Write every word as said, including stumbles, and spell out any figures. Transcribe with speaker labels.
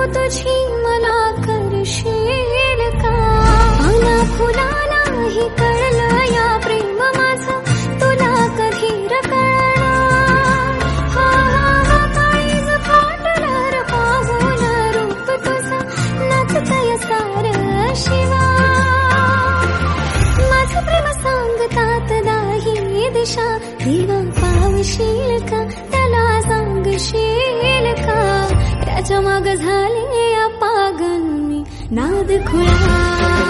Speaker 1: तुझी मला करशील का? पाना फुलालाही कळलं या प्रेम माझं तुला कधी र कळणार? हा हा हा काळीज फाटलं र पाहून रूप तुझं नाचतंय सार शिवा. माझं प्रेम सांगतात दाही दिशा, देवा पावशील का त्याला सांगशील का? त्याच्या माग झाले पागल मी नाद खुळा.